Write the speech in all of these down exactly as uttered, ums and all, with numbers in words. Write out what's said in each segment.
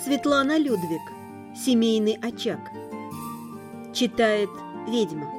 Светлана Людвиг. Семейный очаг. Читает ведьма.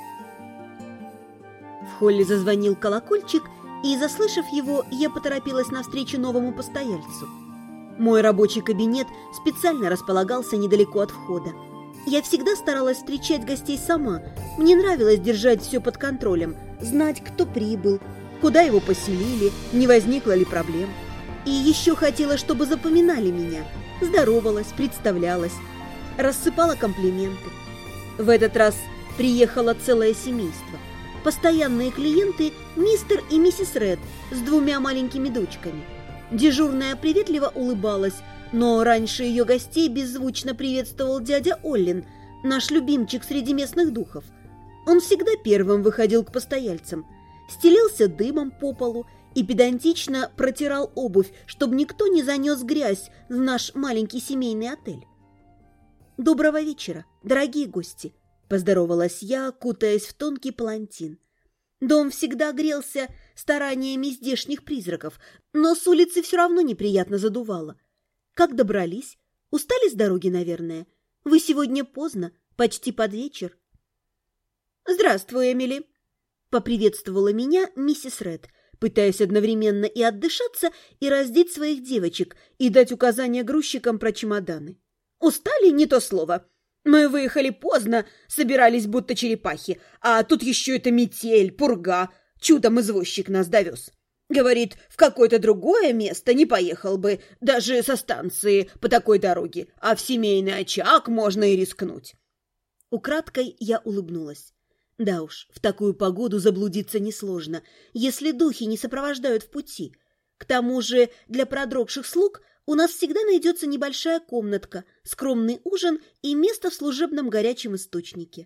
В холле зазвонил колокольчик, и, заслышав его, я поторопилась навстречу новому постояльцу. Мой рабочий кабинет специально располагался недалеко от входа. Я всегда старалась встречать гостей сама. Мне нравилось держать все под контролем, знать, кто прибыл, куда его поселили, не возникло ли проблем. И еще хотела, чтобы запоминали меня. Здоровалась, представлялась, рассыпала комплименты. В этот раз приехало целое семейство. Постоянные клиенты мистер и миссис Ред с двумя маленькими дочками. Дежурная приветливо улыбалась, но раньше ее гостей беззвучно приветствовал дядя Оллин, наш любимчик среди местных духов. Он всегда первым выходил к постояльцам, стелился дымом по полу и педантично протирал обувь, чтобы никто не занес грязь в наш маленький семейный отель. «Доброго вечера, дорогие гости!» – поздоровалась я, кутаясь в тонкий палантин. Дом всегда грелся стараниями здешних призраков, но с улицы все равно неприятно задувало. Как добрались? Устали с дороги, наверное? Вы сегодня поздно, почти под вечер. «Здравствуй, Эмили!» – поприветствовала меня миссис Ред, пытаясь одновременно и отдышаться, и раздеть своих девочек, и дать указания грузчикам про чемоданы. «Устали? Не то слово. Мы выехали поздно, собирались будто черепахи, а тут еще эта метель, пурга, чудом извозчик нас довез. Говорит, в какое-то другое место не поехал бы, даже со станции по такой дороге, а в семейный очаг можно и рискнуть». Украдкой я улыбнулась. Да уж, в такую погоду заблудиться несложно, если духи не сопровождают в пути. К тому же для продрогших слуг у нас всегда найдется небольшая комнатка, скромный ужин и место в служебном горячем источнике.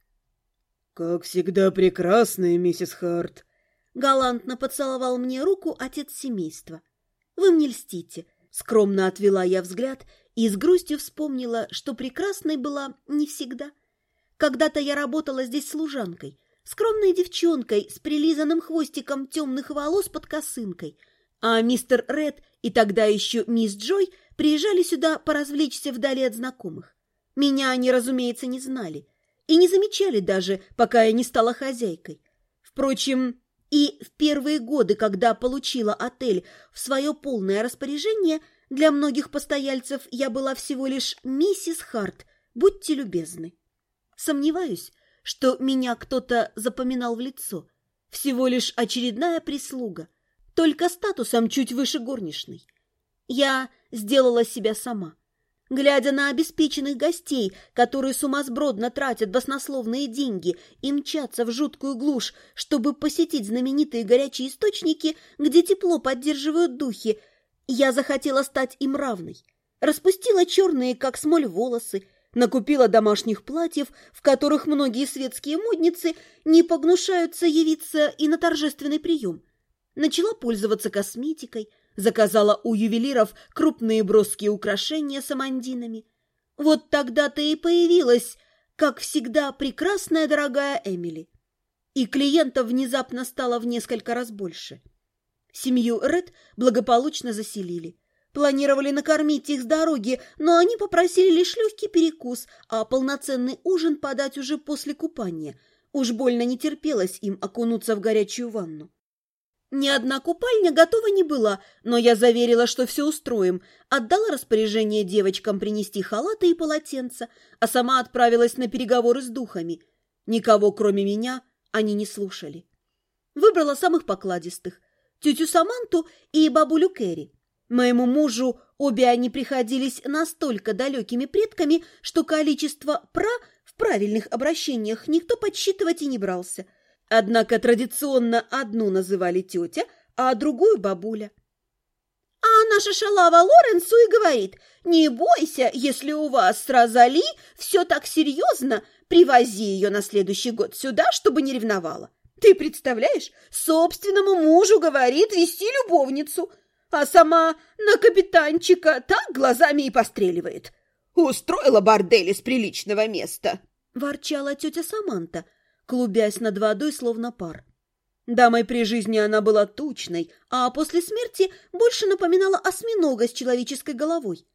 «Как всегда прекрасная, миссис Харт!» Галантно поцеловал мне руку отец семейства. «Вы мне льстите!» Скромно отвела я взгляд и с грустью вспомнила, что прекрасной была не всегда. Когда-то я работала здесь служанкой, скромной девчонкой с прилизанным хвостиком темных волос под косынкой, а мистер Ред и тогда еще мисс Джой приезжали сюда поразвлечься вдали от знакомых. Меня они, разумеется, не знали и не замечали даже, пока я не стала хозяйкой. Впрочем, и в первые годы, когда получила отель в свое полное распоряжение, для многих постояльцев я была всего лишь миссис Харт, будьте любезны. Сомневаюсь, что меня кто-то запоминал в лицо. Всего лишь очередная прислуга, только статусом чуть выше горничной. Я сделала себя сама. Глядя на обеспеченных гостей, которые сумасбродно тратят баснословные деньги и мчатся в жуткую глушь, чтобы посетить знаменитые горячие источники, где тепло поддерживают духи, я захотела стать им равной. Распустила черные, как смоль, волосы, накупила домашних платьев, в которых многие светские модницы не погнушаются явиться и на торжественный прием. Начала пользоваться косметикой, заказала у ювелиров крупные броские украшения с амандинами. Вот тогда-то и появилась, как всегда, прекрасная дорогая Эмили. И клиентов внезапно стало в несколько раз больше. Семью Ред благополучно заселили. Планировали накормить их с дороги, но они попросили лишь легкий перекус, а полноценный ужин подать уже после купания. Уж больно не терпелось им окунуться в горячую ванну. Ни одна купальня готова не была, но я заверила, что все устроим, отдала распоряжение девочкам принести халаты и полотенца, а сама отправилась на переговоры с духами. Никого, кроме меня, они не слушали. Выбрала самых покладистых – тетю Саманту и бабулю Кэрри. Моему мужу обе они приходились настолько далекими предками, что количество «пра» в правильных обращениях никто подсчитывать и не брался. Однако традиционно одну называли тетя, а другую бабуля. А наша шалава Лоренсу и говорит: «Не бойся, если у вас с Розали все так серьезно, привози ее на следующий год сюда, чтобы не ревновала». Ты представляешь, собственному мужу говорит вести любовницу, а сама на капитанчика так глазами и постреливает. «Устроила бордель из приличного места», – ворчала тетя Саманта, клубясь над водой, словно пар. Дамой при жизни она была тучной, а после смерти больше напоминала осьминога с человеческой головой.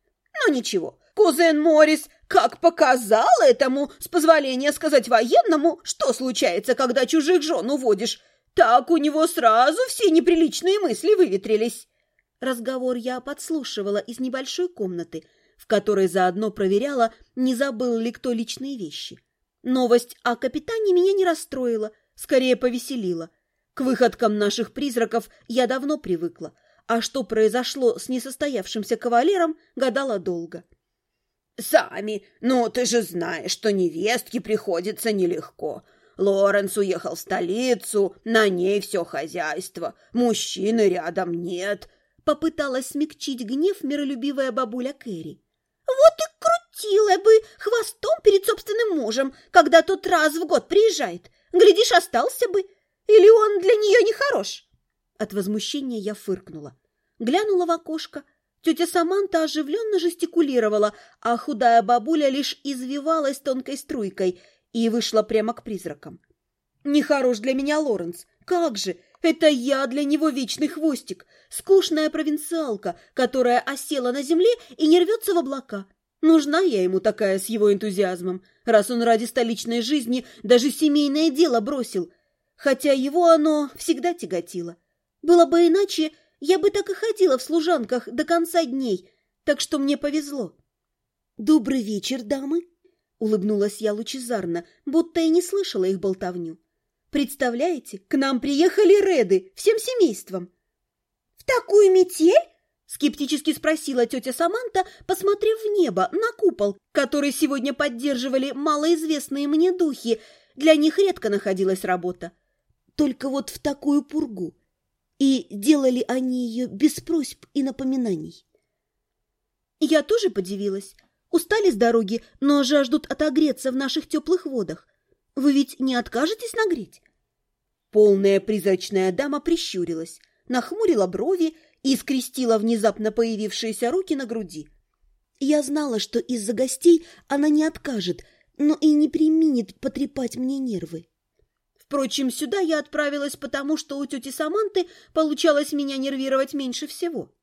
Но ничего, кузен Моррис как показал этому, с позволения сказать военному, что случается, когда чужих жен уводишь, так у него сразу все неприличные мысли выветрились. Разговор я подслушивала из небольшой комнаты, в которой заодно проверяла, не забыл ли кто личные вещи. Новость о капитане меня не расстроила, скорее повеселила. К выходкам наших призраков я давно привыкла, а что произошло с несостоявшимся кавалером, гадала долго. «Сами, ну ты же знаешь, что невестке приходится нелегко. Лоренс уехал в столицу, на ней все хозяйство, мужчины рядом нет», — попыталась смягчить гнев миролюбивая бабуля Кэрри. «Вот и крутила бы хвостом перед собственным мужем, когда тот раз в год приезжает. Глядишь, остался бы. Или он для нее не хорош?» От возмущения я фыркнула. Глянула в окошко. Тетя Саманта оживленно жестикулировала, а худая бабуля лишь извивалась тонкой струйкой и вышла прямо к призракам. «Нехорош для меня Лоренс. Как же! Это я для него вечный хвостик, скучная провинциалка, которая осела на земле и не рвется в облака. Нужна я ему такая с его энтузиазмом, раз он ради столичной жизни даже семейное дело бросил, хотя его оно всегда тяготило. Было бы иначе, я бы так и ходила в служанках до конца дней, так что мне повезло». «Добрый вечер, дамы!» — улыбнулась я лучезарно, будто и не слышала их болтовню. «Представляете, к нам приехали Реды всем семейством». «В такую метель?» — скептически спросила тетя Саманта, посмотрев в небо, на купол, который сегодня поддерживали малоизвестные мне духи. Для них редко находилась работа. Только вот в такую пургу. И делали они ее без просьб и напоминаний. Я тоже подивилась. Устали с дороги, но жаждут отогреться в наших теплых водах. Вы ведь не откажетесь нагреть?» Полная призрачная дама прищурилась, нахмурила брови и скрестила внезапно появившиеся руки на груди. Я знала, что из-за гостей она не откажет, но и не преминет потрепать мне нервы. Впрочем, сюда я отправилась потому, что у тети Саманты получалось меня нервировать меньше всего.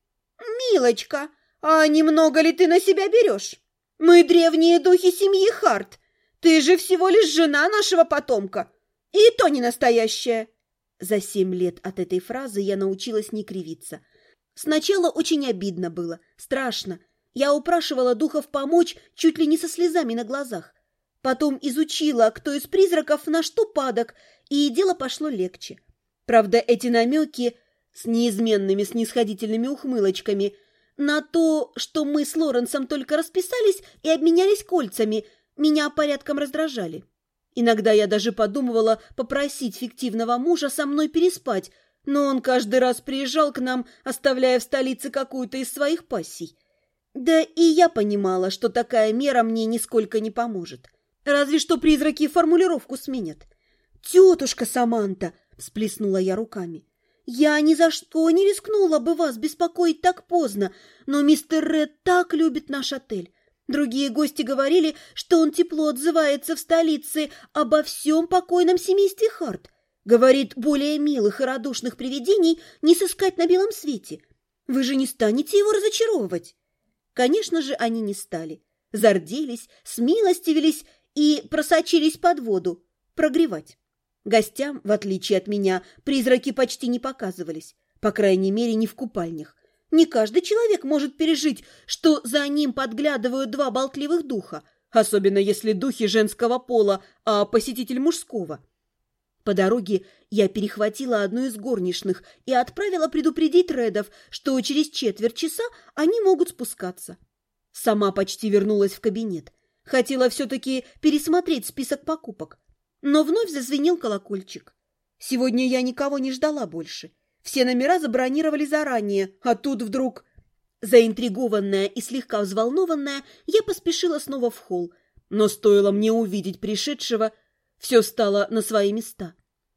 «Милочка, а немного ли ты на себя берешь? Мы древние духи семьи Харт. Ты же всего лишь жена нашего потомка, и то не настоящая». За семь лет от этой фразы я научилась не кривиться. Сначала очень обидно было, страшно. Я упрашивала духов помочь чуть ли не со слезами на глазах. Потом изучила, кто из призраков на что падок, и дело пошло легче. Правда, эти намеки с неизменными снисходительными ухмылочками на то, что мы с Лоренсом только расписались и обменялись кольцами, меня порядком раздражали. Иногда я даже подумывала попросить фиктивного мужа со мной переспать, но он каждый раз приезжал к нам, оставляя в столице какую-то из своих пассий. Да и я понимала, что такая мера мне нисколько не поможет. Разве что призраки формулировку сменят. «Тетушка Саманта!» – всплеснула я руками. «Я ни за что не рискнула бы вас беспокоить так поздно, но мистер Ред так любит наш отель. Другие гости говорили, что он тепло отзывается в столице обо всем покойном семействе Харт. Говорит, более милых и радушных привидений не сыскать на белом свете. Вы же не станете его разочаровывать?» Конечно же, они не стали. Зарделись, смилостивились и просочились под воду, прогревать. Гостям, в отличие от меня, призраки почти не показывались, по крайней мере, не в купальнях. Не каждый человек может пережить, что за ним подглядывают два болтливых духа, особенно если духи женского пола, а посетитель мужского. По дороге я перехватила одну из горничных и отправила предупредить Редов, что через четверть часа они могут спускаться. Сама почти вернулась в кабинет. Хотела все-таки пересмотреть список покупок. Но вновь зазвенел колокольчик. Сегодня я никого не ждала больше. Все номера забронировали заранее, а тут вдруг... Заинтригованная и слегка взволнованная, я поспешила снова в холл. Но стоило мне увидеть пришедшего, все стало на свои места.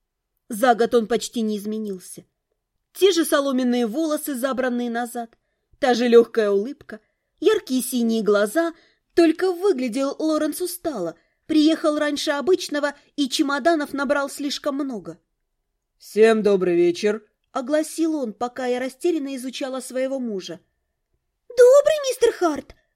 За год он почти не изменился. Те же соломенные волосы, забранные назад, та же легкая улыбка, яркие синие глаза, только выглядел Лоренс устало, приехал раньше обычного и чемоданов набрал слишком много. «Всем добрый вечер», — огласил он, пока я растерянно изучала своего мужа. «Добрый, мистер Харт!»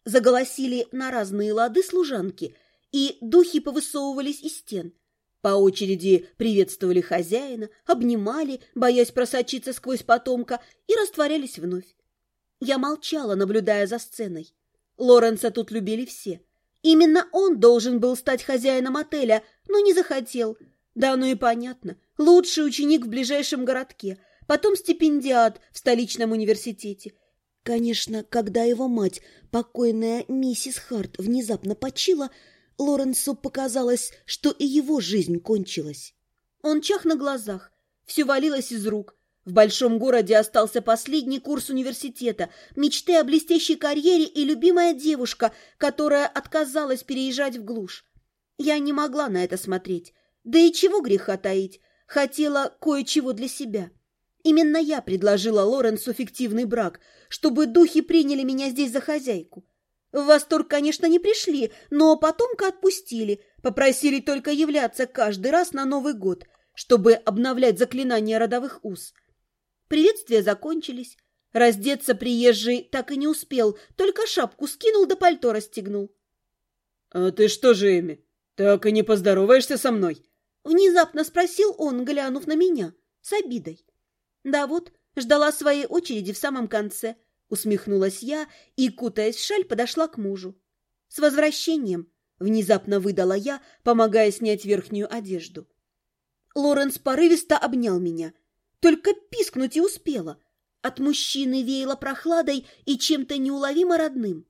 Заголосили на разные лады служанки, и духи повысовывались из стен. По очереди приветствовали хозяина, обнимали, боясь просочиться сквозь потомка, и растворялись вновь. Я молчала, наблюдая за сценой. Лоренса тут любили все. Именно он должен был стать хозяином отеля, но не захотел. Да, ну и понятно. Лучший ученик в ближайшем городке, потом стипендиат в столичном университете. Конечно, когда его мать, покойная миссис Харт, внезапно почила, Лоренсу показалось, что и его жизнь кончилась. Он чах на глазах, все валилось из рук. В большом городе остался последний курс университета, мечты о блестящей карьере и любимая девушка, которая отказалась переезжать в глушь. Я не могла на это смотреть. Да и чего греха таить, хотела кое-чего для себя. Именно я предложила Лоренсу фиктивный брак, чтобы духи приняли меня здесь за хозяйку. В восторг, конечно, не пришли, но потомка отпустили, попросили только являться каждый раз на Новый год, чтобы обновлять заклинания родовых уз. Приветствия закончились. Раздеться приезжий так и не успел, только шапку скинул да пальто расстегнул. — А ты что же, Эми, так и не поздороваешься со мной? — внезапно спросил он, глянув на меня, с обидой. Да вот, ждала своей очереди в самом конце. Усмехнулась я и, кутаясь в шаль, подошла к мужу. «С возвращением!» — внезапно выдала я, помогая снять верхнюю одежду. Лоренс порывисто обнял меня. Только пискнуть и успела. От мужчины веяло прохладой и чем-то неуловимо родным.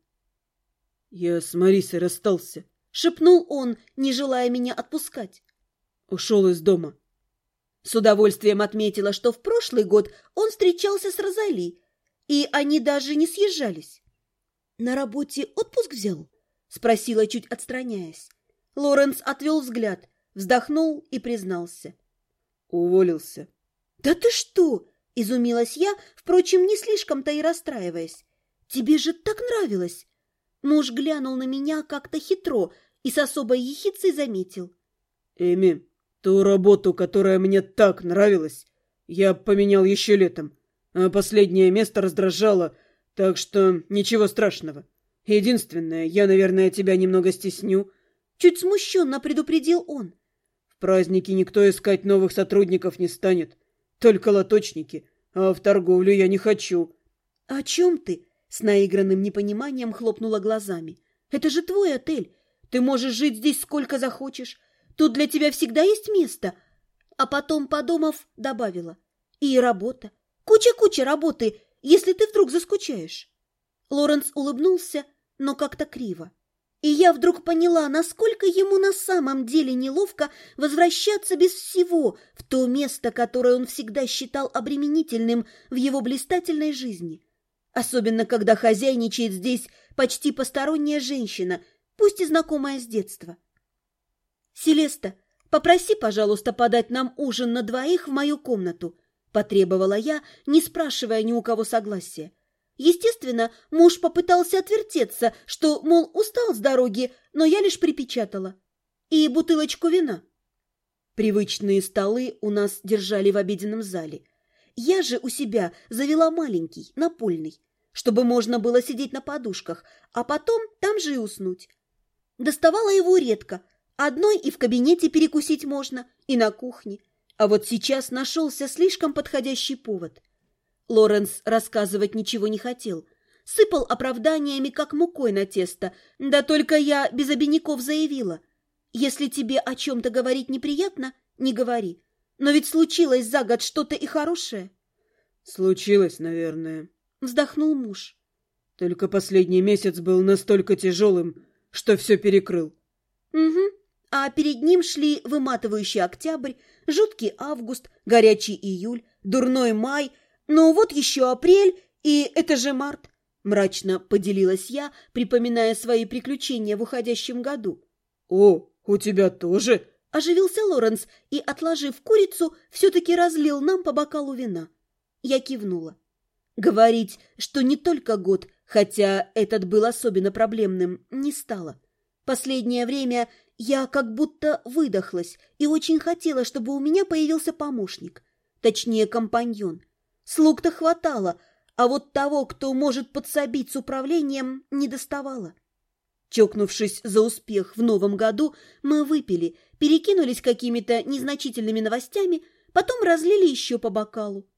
«Я с Марисой расстался», — шепнул он, не желая меня отпускать. «Ушел из дома». С удовольствием отметила, что в прошлый год он встречался с Розали, и они даже не съезжались. «На работе отпуск взял?» — спросила, чуть отстраняясь. Лоренс отвел взгляд, вздохнул и признался. «Уволился». «Да ты что?» — изумилась я, впрочем, не слишком-то и расстраиваясь. «Тебе же так нравилось!» Муж глянул на меня как-то хитро и с особой ехицей заметил. «Эми, ту работу, которая мне так нравилась, я поменял еще летом. А последнее место раздражало, так что ничего страшного. Единственное, я, наверное, тебя немного стесню». Чуть смущенно предупредил он. «В праздники никто искать новых сотрудников не станет. Только лоточники, а в торговлю я не хочу». «О чем ты?» — с наигранным непониманием хлопнула глазами. «Это же твой отель. Ты можешь жить здесь сколько захочешь. Тут для тебя всегда есть место». А потом, подумав, добавила. «И работа. Куча-куча работы, если ты вдруг заскучаешь». Лоренс улыбнулся, но как-то криво. И я вдруг поняла, насколько ему на самом деле неловко возвращаться без всего в то место, которое он всегда считал обременительным в его блистательной жизни. Особенно, когда хозяйничает здесь почти посторонняя женщина, пусть и знакомая с детства. «Селеста, попроси, пожалуйста, подать нам ужин на двоих в мою комнату», — потребовала я, не спрашивая ни у кого согласия. Естественно, муж попытался отвертеться, что, мол, устал с дороги, но я лишь припечатала. «И бутылочку вина». Привычные столы у нас держали в обеденном зале. Я же у себя завела маленький, напольный, чтобы можно было сидеть на подушках, а потом там же и уснуть. Доставала его редко. Одной и в кабинете перекусить можно, и на кухне. А вот сейчас нашелся слишком подходящий повод. Лоренс рассказывать ничего не хотел. Сыпал оправданиями, как мукой на тесто. Да только я без обиняков заявила. Если тебе о чем-то говорить неприятно, не говори. Но ведь случилось за год что-то и хорошее. Случилось, наверное. Вздохнул муж. Только последний месяц был настолько тяжелым, что все перекрыл. Угу. А перед ним шли выматывающий октябрь, жуткий август, горячий июль, дурной май. Но вот еще апрель, и это же март. Мрачно поделилась я, припоминая свои приключения в уходящем году. О, у тебя тоже? Оживился Лоренс и, отложив курицу, все-таки разлил нам по бокалу вина. Я кивнула. Говорить, что не только год, хотя этот был особенно проблемным, не стала. Последнее время я как будто выдохлась и очень хотела, чтобы у меня появился помощник, точнее компаньон. Слуг-то хватало, а вот того, кто может подсобить с управлением, не доставало. Чокнувшись за успех в новом году, мы выпили, перекинулись какими-то незначительными новостями, потом разлили еще по бокалу.